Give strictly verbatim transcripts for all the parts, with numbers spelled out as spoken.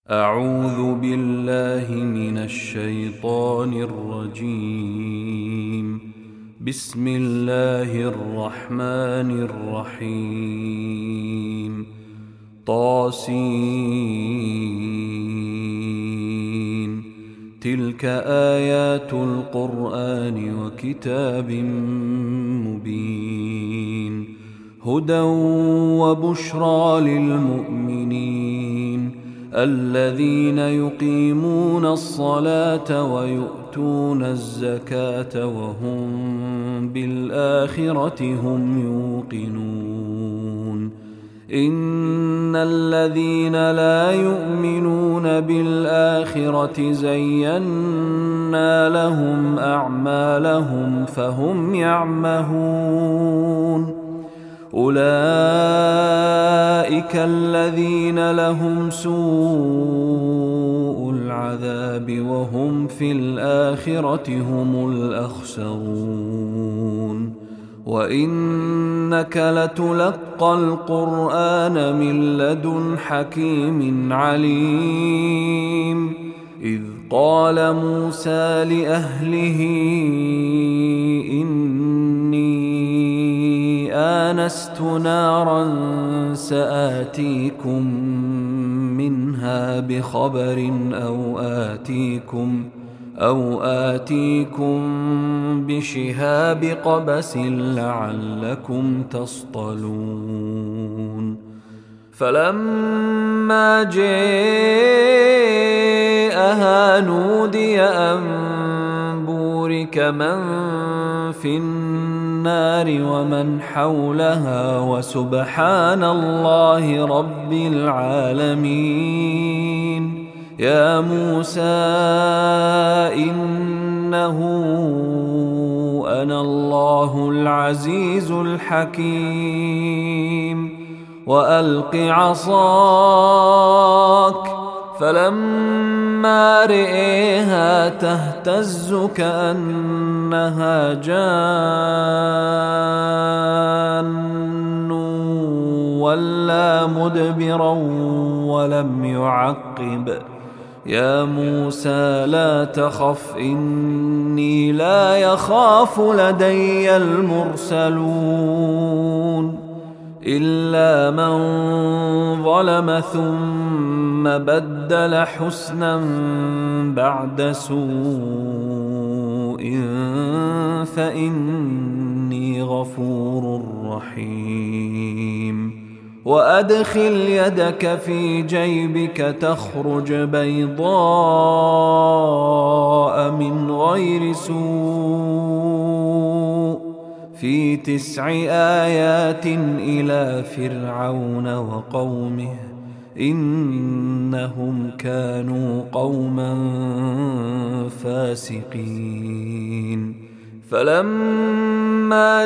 أعوذ بالله من الشيطان الرجيم. بسم الله الرحمن الرحيم. طاسين. تلك آيات القرآن وكتاب مبين، هدى وبشرى للمؤمنين الذين يقيمون الصلاة ويؤتون الزكاة وهم بالآخرة هم يوقنون. إن الذين لا يؤمنون بالآخرة زينا لهم أعمالهم فهم يعمهون. أولئك الذين لهم سوء العذاب وهم في الآخرة هم الأخسرون. وإنك لتلقى القرآن من لدن حكيم عليم. إذ قال موسى لأهله إني آنست نارا سآتيكم منها بخبر أو آتيكم أو آتيكم بشهاب قبس لعلكم تصطلون. فلما جاءها نودي أن بورك من في النار ومن حولها وسبحان الله رب العالمين. يا موسى إنه أنا الله العزيز الحكيم. وألق عصاك. فلما رئيها تهتز كأنها جان ولا مدبرا ولم يعقب. يا موسى لا تخف إني لا يخاف لدي المرسلون إلا من ظلم ثم بدل حسنا بعد سوء فإني غفور رحيم. وأدخل يدك في جيبك تخرج بيضاء من غير سوء في تسع آيات إلى فرعون وقومه إنهم كانوا قوما فاسقين. فلما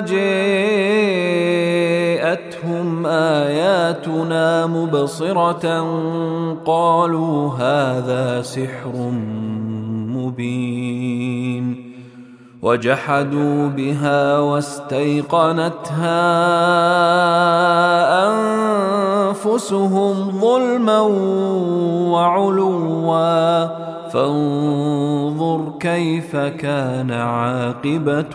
جاءتهم آياتنا مبصرة قالوا هذا سحر مبين. وجحدوا بها واستيقنتها أنفسهم ظلما وعلوا فانظر كيف كان عاقبة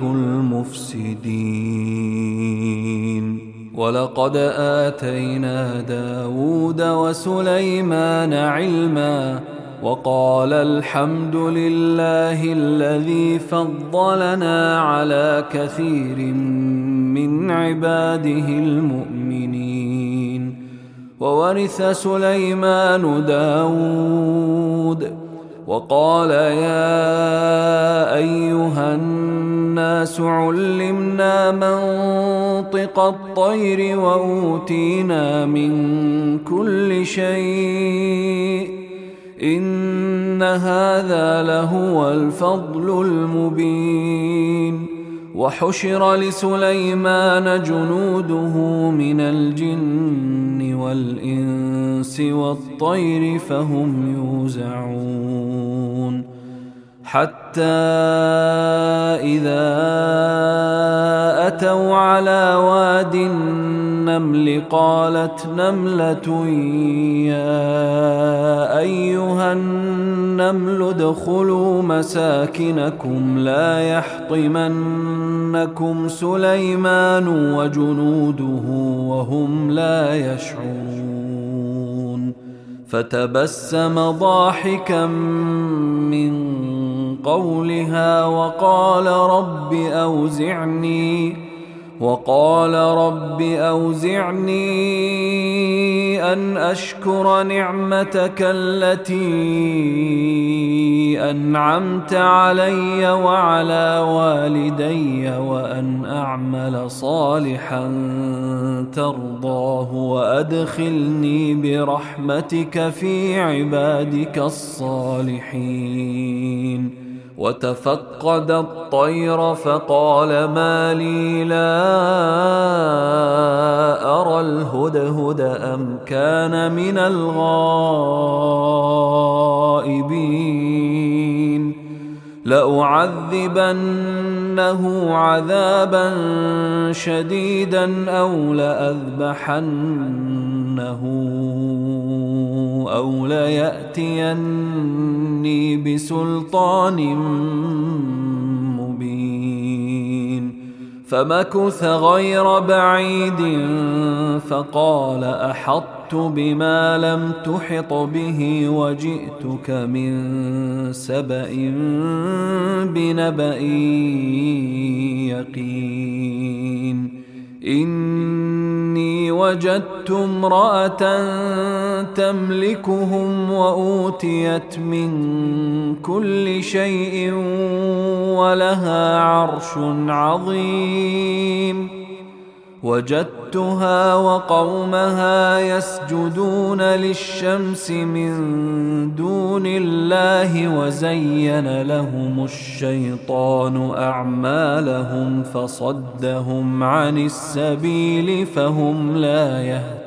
المفسدين. ولقد آتينا داود وسليمان علما وقال الحمد لله الذي فضلنا على كثير من عباده المؤمنين. وورث سليمان داود وقال يا أيها الناس علمنا منطق الطير وأوتينا من كل شيء إن هذا لهو الفضل المبين. وحشر لسليمان جنوده من الجن والإنس والطير فهم يوزعون حتى إذا أتوا على واد النمل قالت نملة يا أيها النمل ادخلوا مساكنكم لا يحطمنكم سليمان وجنوده وهم لا يشعرون. فتبسم ضاحكا من قولها وقال رب أوزعني وقال رب أوزعني أن أشكر نعمتك التي أنعمت علي وعلى والدي وأن أعمل صالحا ترضاه وأدخلني برحمتك في عبادك الصالحين. وتفقد الطير فقال ما لي لا أرى الهدهد أم كان من الغائبين لأعذبنه عذابا شديدا أو لأذبحنه أو ليأتيني بسلطان مبين. فمكث غير بعيد فقال أحطت بما لم تحط به وجئتك من سبأ بنبأ يقين. إني وجدت امرأة تملكهم وأوتيت من كل شيء ولها عرش عظيم. وجدتها وقومها يسجدون للشمس من دون الله وزين لهم الشيطان أعمالهم فصدهم عن السبيل فهم لا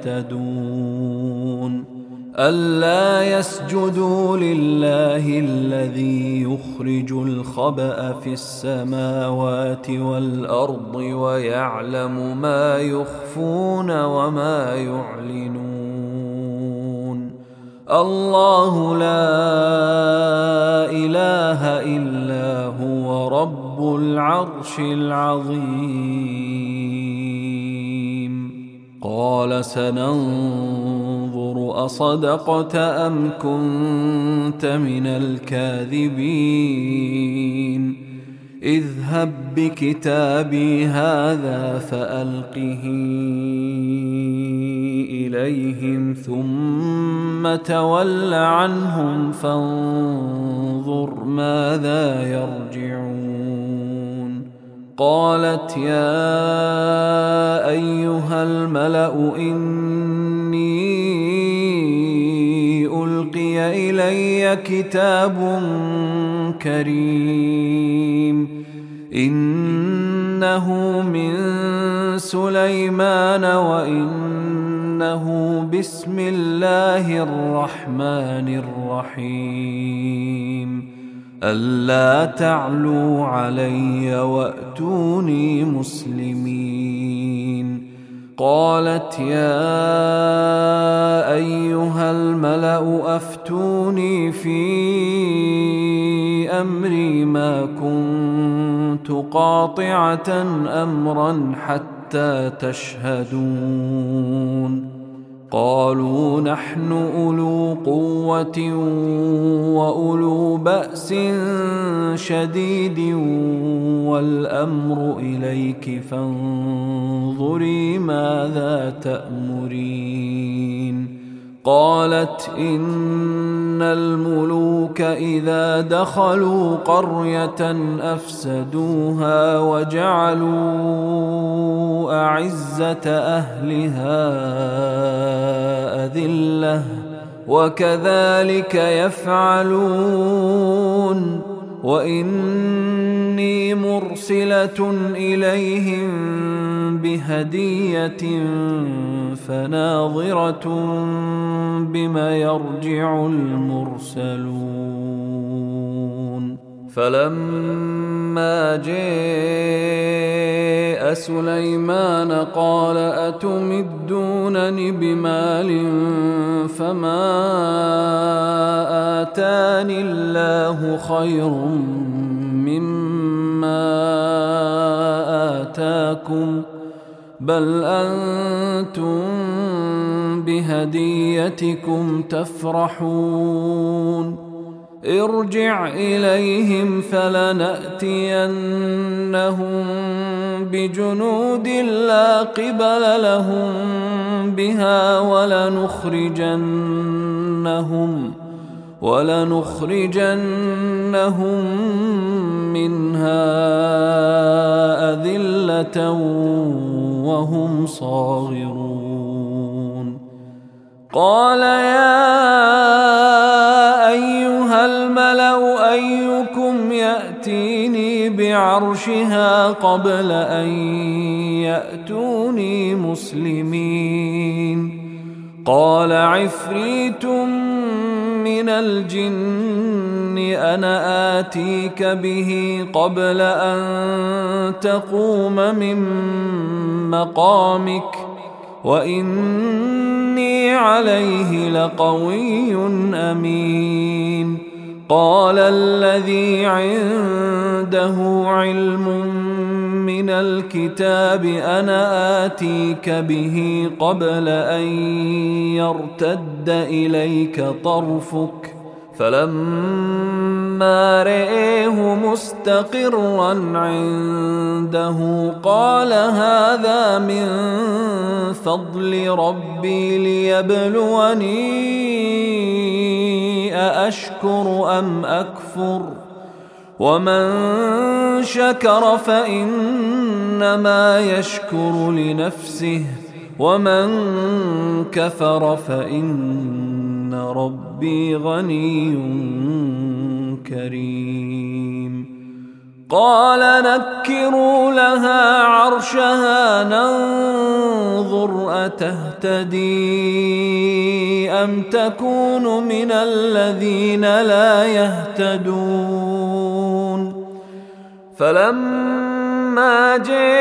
يهتدون. ألا يسجدوا لله الذي يخرج الخبأ في السماوات والأرض ويعلم ما يخفون وما يعلنون. الله لا إله إلا هو رب العرش العظيم. قال سننظر أصدقت أم كنت من الكاذبين. اذهب بكتابي هذا فألقه إليهم ثم تول عنهم فانظر ماذا يرجعون. قالت يا أيها الملأ إني ألقي إلي كتاب كريم إنه من سليمان وإنه بسم الله الرحمن الرحيم. ألا تعلوا علي وأتوني مسلمين. قالت يا أيها الملأ أفتوني في أمري ما كنت قاطعة أمرا حتى تشهدون. قالوا نحن أولو قوة وأولو بأس شديد والأمر إليك فانظري ماذا تأمرين. قالت إن الملوك إذا دخلوا قرية أفسدوها وجعلوا أعزة أهلها أذلة وكذلك يفعلون. وإني مرسلة إليهم بهدية فناظرة بما يرجع المرسلون. فلما جاء سليمان قال أتمدونني بمال فما آتاني الله خير مما آتاكم بل أنتم بهديتكم تفرحون ارجع إليهم فلنأتينهم بجنود لا قبل لهم بها ولنخرجنهم ولنخرجنهم منها أذلة وهم صاغرون قال يا أيها الملأ أيكم يأتيني بعرشها قبل أن يأتوني مسلمين قال عفريت من الجن أنا آتيك به قبل أن تقوم من مقامك وإني عليه لقوي أمين قال الذي عنده علم من الكتاب أنا آتيك به قبل أن يرتد إليك طرفك فلما رأيه مستقرا عنده قال هذا من فضل ربي ليبلوني أأشكر أم أكفر ومن شكر فإنما يشكر لنفسه ومن كفر فإن ربي غني كريم قال نكروا لها عرشها ننظر أتهتدي أم تكون من الذين لا يهتدون فلما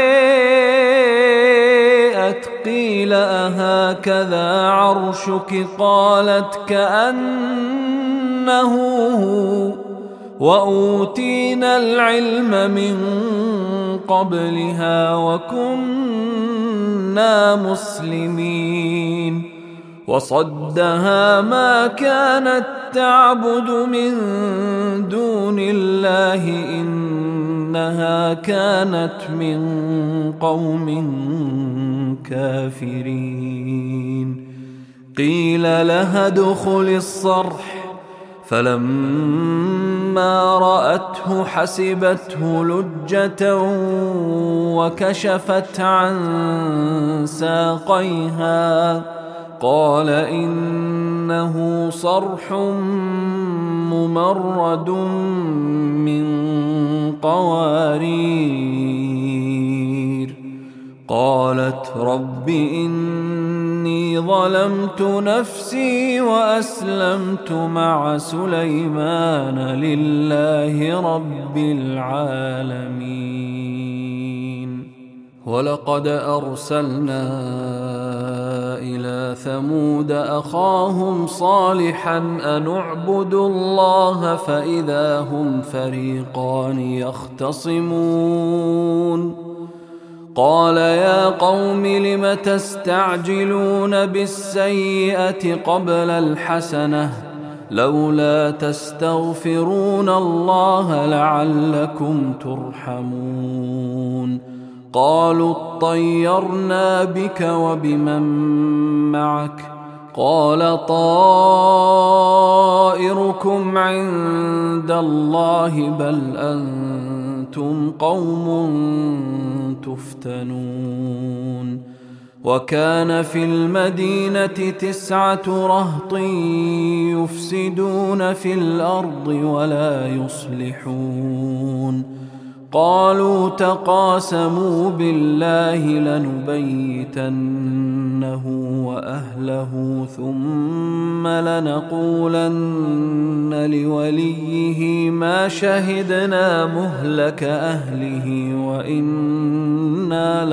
جاءت قيل أهكذا عرشك قالت كأنه هو وأوتينا العلم من قبلها وكنا مسلمين وصدها ما كانت تعبد من دون الله إنها كانت من قوم كافرين قيل لها ادخل الصرح فلما رأته حسبته لجة وكشفت عن ساقيها قال إنه صرح ممرد من قوارير قالت رب إني ظلمت نفسي وأسلمت مع سليمان لله رب العالمين ولقد أرسلنا إلى ثمود أخاهم صالحا أن اعبدوا الله فإذا هم فريقان يختصمون قال يا قوم لم تستعجلون بالسيئة قبل الحسنة لولا تستغفرون الله لعلكم ترحمون قالوا اطيرنا بك وبمن معك قال طائركم عند الله بل أنتم قوم تفتنون وكان في المدينة تسعة رهط يفسدون في الأرض ولا يصلحون قالوا تقاسموا بالله لنبيتنه وأهله ثم لنقولن لوليه ما شهدنا مهلك أهله وإنا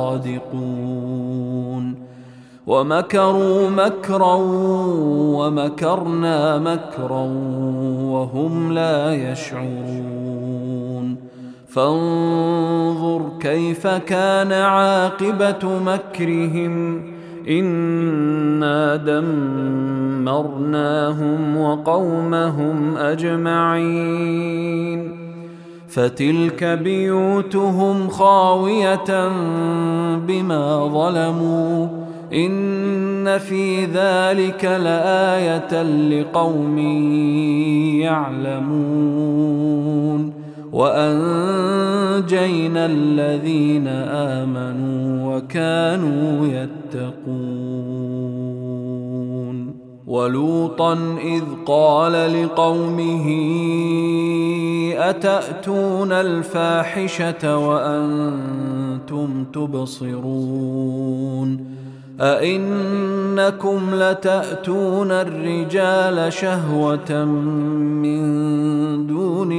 لصادقون ومكروا مكرا ومكرنا مكرا وهم لا يشعرون فانظر كيف كان عاقبة مكرهم إنا دمرناهم وقومهم أجمعين فتلك بيوتهم خاوية بما ظلموا إن في ذلك لآية لقوم يعلمون وأنجينا الذين آمنوا وكانوا يتقون ولوطا إذ قال لقومه أتأتون الفاحشة وأنتم تبصرون أئنكم لتأتون الرجال شهوة من دون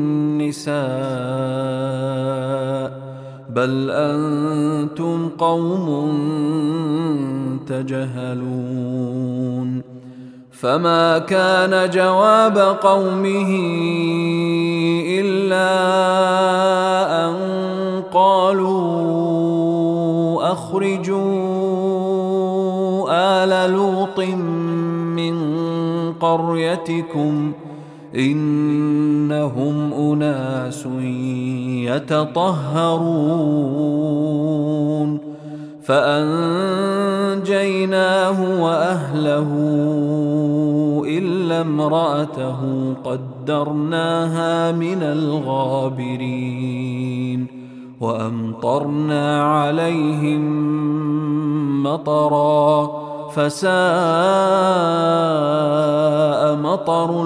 النساء بل أنتم قوم تجهلون فما كان جواب قومه إلا أن قالوا أخرجوا آل لوط من قريتكم إنهم أناس يتطهرون فأنجيناه وأهله إلا امرأته قدرناها من الغابرين وأمطرنا عليهم مطرا فساء مطر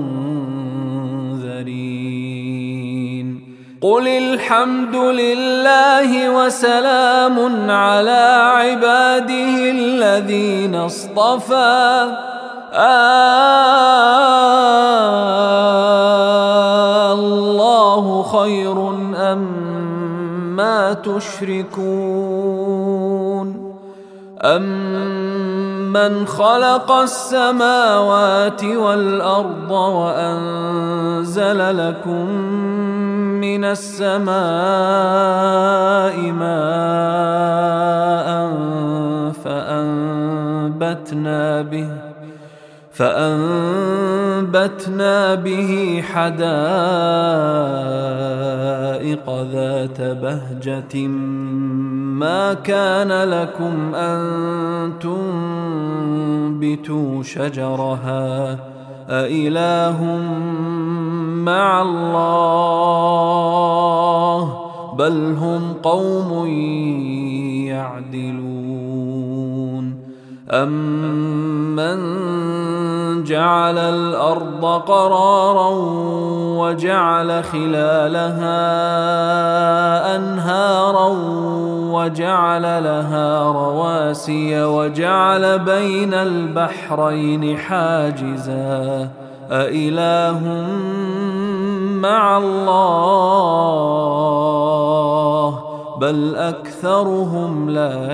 المنذرين قل الحمد لله وسلام على عباده الذين اصطفى الله خير أما تشركون أمن خلق السماوات والأرض وأنزل لكم من السماء ماء فأنبتنا به فأنبتنا به حدائق ذات بهجة ما كان لكم أن تنبتوا شجرها أإله مع الله بل هم قوم يعدلون أمن جعل الأرض قرارا وجعل خلالها أنهارا وجعل لها رواسي وجعل بين البحرين حاجزا أإله مع الله بل أكثرهم لا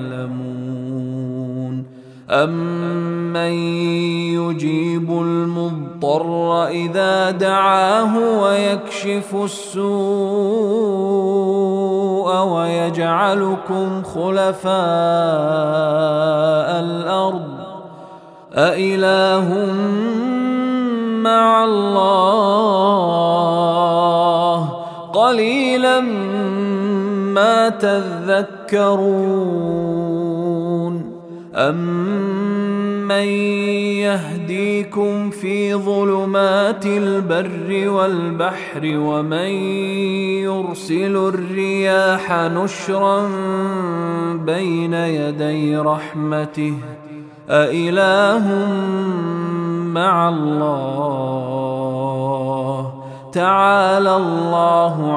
يعلمون أمن يجيب المضطر إذا دعاه ويكشف السوء ويجعلكم خلفاء الأرض أإله مع الله قليلا ما تذكرون أمن يهديكم في ظلمات البر والبحر ومن يرسل الرياح نشرا بين يدي رحمته أإله مع الله تعالى الله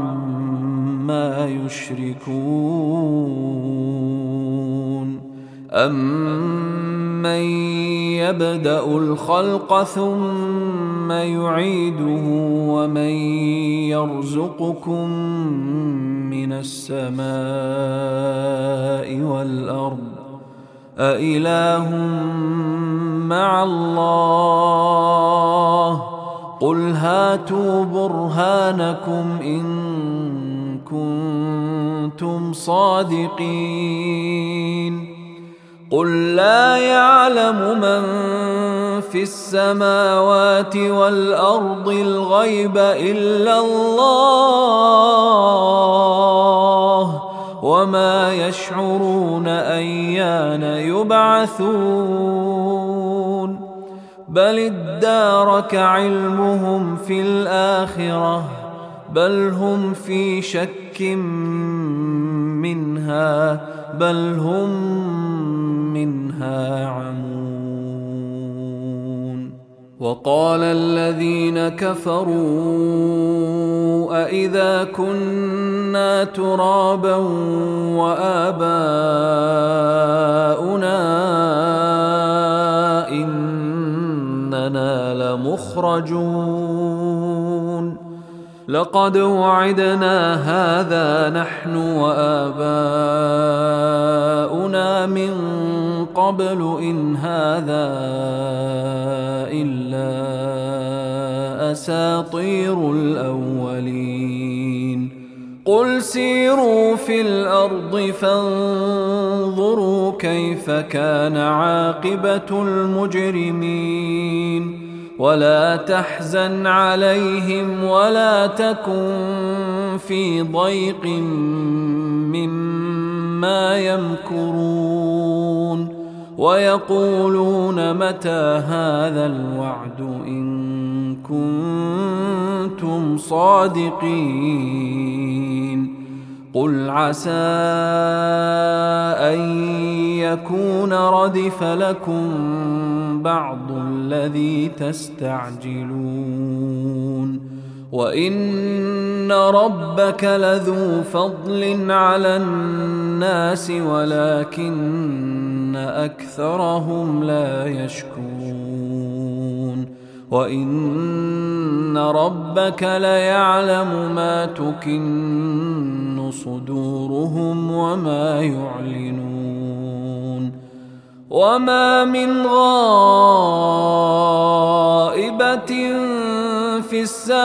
عما يشركون أَمَّن يَبْدَأُ الْخَلْقَ ثُمَّ يُعِيدُهُ وَمَن يَرْزُقُكُم مِّنَ السَّمَاءِ وَالْأَرْضِ أَإِلَٰهٌ مَّعَ اللَّهِ قُلْ هَاتُوا بُرْهَانَكُمْ إِن كُنتُمْ صَادِقِينَ قُل لَّا يَعْلَمُ مَن فِي السَّمَاوَاتِ وَالْأَرْضِ الْغَيْبَ إِلَّا اللَّهُ وَمَا يَشْعُرُونَ أَيَّانَ يُبْعَثُونَ بَلِ ادَّارَكَ عِلْمُهُمْ فِي الْآخِرَةِ بَلْ هُمْ فِي شَكٍّ مِّنْهَا بَلْ هُمْ مِنْهَا عَمُونَ وَقَالَ الَّذِينَ كَفَرُوا أَإِذَا كُنَّا تُرَابًا وَآبَاؤُنَا إِنَّنَا لَمُخْرَجُونَ لَقَدْ وَعِدْنَا هَذَا نَحْنُ وَآبَاؤُنَا مِن قَبْلُ إِنْ هَذَا إِلَّا أَسَاطِيرُ الْأَوَّلِينَ قُلْ سِيرُوا فِي الْأَرْضِ فَانظُرُوا كَيْفَ كَانَ عَاقِبَةُ الْمُجْرِمِينَ وَلَا تَحْزَنْ عَلَيْهِمْ وَلَا تَكُنْ فِي ضَيْقٍ مِّمَّا يَمْكُرُونَ وَيَقُولُونَ مَتَى هَذَا الْوَعْدُ إِن كُنتُمْ صَادِقِينَ قُلْ عَسَىٰ أَن يَكُونَ رَدِفَ لَكُم بَعْضُ الَّذِي تَسْتَعْجِلُونَ وَإِنَّ رَبَّكَ لَذُو فَضْلٍ عَلَى النَّاسِ وَلَكِنَّ أَكْثَرَهُمْ لَا يَشْكُرُونَ وَإِنَّ رَبَّكَ لَيَعْلَمُ مَا تُكِنُّ صُدُورُهُمْ وَمَا يُعْلِنُونَ وَمَا مِنْ غَائِبَةٍ فِي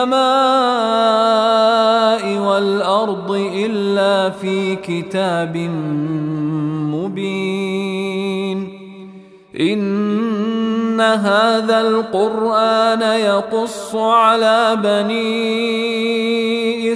السَّمَاءِ وَالْأَرْضِ إِلَّا فِي كِتَابٍ مُبِينٍ إِنَّ هَذَا الْقُرْآنَ يَقُصُّ عَلَى بَنِي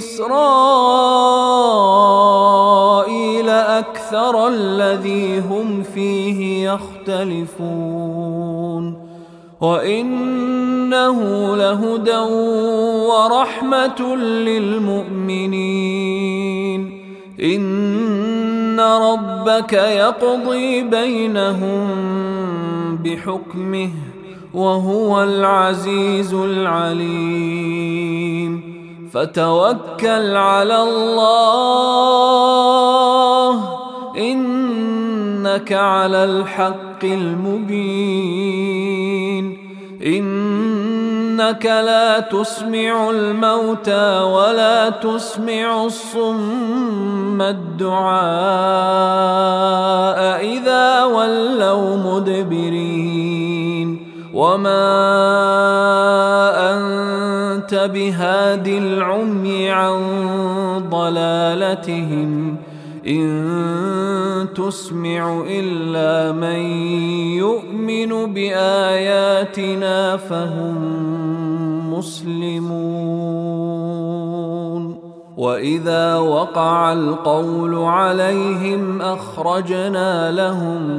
إِسْرَائِيلَ أَكْثَرَ الَّذِي هُمْ فِيهِ يَخْتَلِفُونَ وَإِنَّهُ لَهُدًى وَرَحْمَةٌ لِّلْمُؤْمِنِينَ إِنَّ رَبَّكَ يَقْضِي بَيْنَهُم بِحُكْمِهِ وَهُوَ الْعَزِيزُ الْعَلِيمُ فَتَوَكَّلْ عَلَى اللَّهِ إِنَّكَ عَلَى الْحَقِّ الْمُبِينِ إِنَّكَ لا تسمع الموتى ولا تسمع الصم الدعاء إذا ولوا مدبرين وما أنت بهاد العمي عن ضلالتهم إن تسمع إلا من يؤمن بآياتنا فهم مسلمون وإذا وقع القول عليهم أخرجنا لهم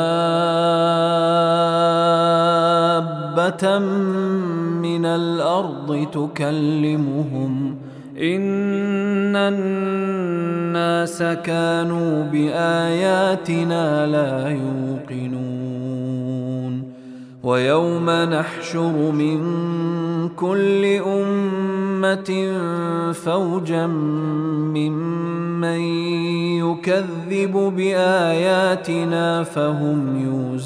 دابة من الأرض تكلمهم إن الناس كانوا بآياتنا لا يوقنون ويوم نحشر من كل أمة فوجا ممن يكذب بآياتنا فهم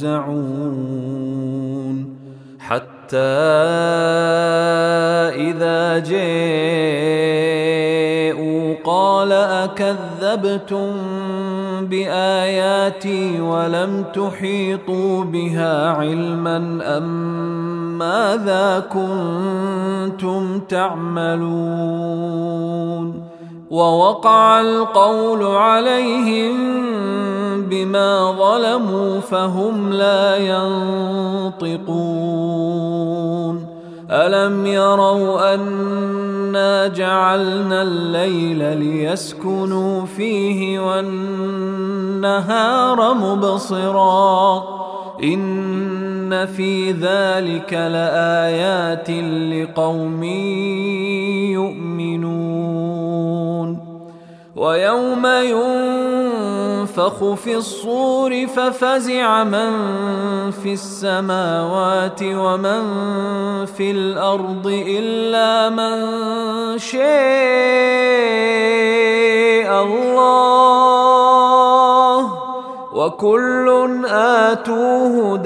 يوزعون حتى إذا جاءوا قال أكذبتم بآياتي ولم تحيطوا بها علما أم ماذا كنتم تعملون ووقع القول عليهم بما ظلموا فهم لا ينطقون ألم يروا أنا جعلنا الليل ليسكنوا فيه والنهار مبصرا إن في ذلك لآيات لقوم يؤمنون ويوم ينفخ في الصور ففزع من في السماوات ومن في الأرض إلا من شاء الله وكل آتوه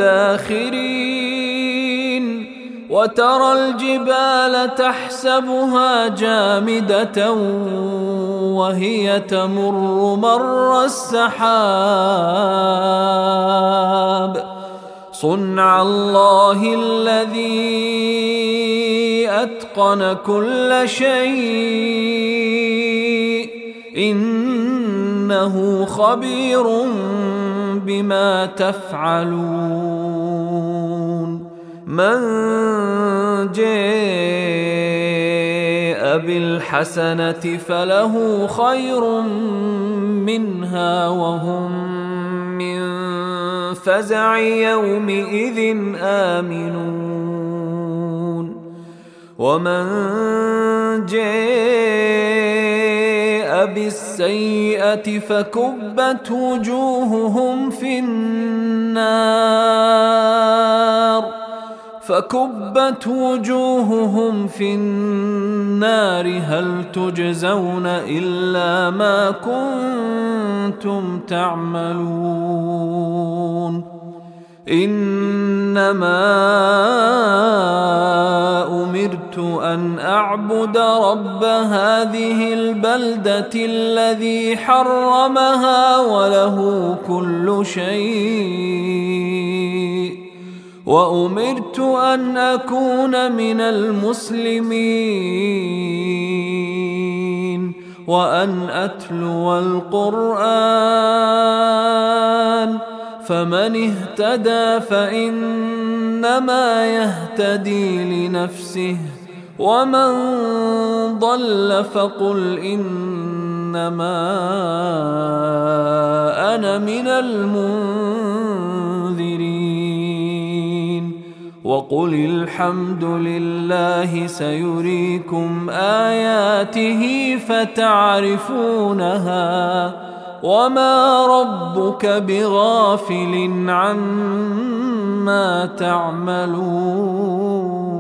داخرين وترى الجبال تحسبها جامدة وهي تمر مر السحاب صنع الله الذي أتقن كل شيء إنه خبير بما تفعلون من جاء بالحسنة فله خير منها وهم من فزع يومئذ آمنون ومن جاء بالسيئة فكبت وجوههم في النار فكبت وجوههم في النار هل تجزون إلا ما كنتم تعملون إنما أمرت أن أعبد رب هذه البلدة الذي حرمها وله كل شيء وأمرت أن أكون من المسلمين وأن أتلو القرآن فمن اهتدى فإنما يهتدي لنفسه ومن ضل فقل إنما أنا من المنذرين وقل الحمد لله سيريكم آياته فتعرفونها وما ربك بغافل عما تعملون.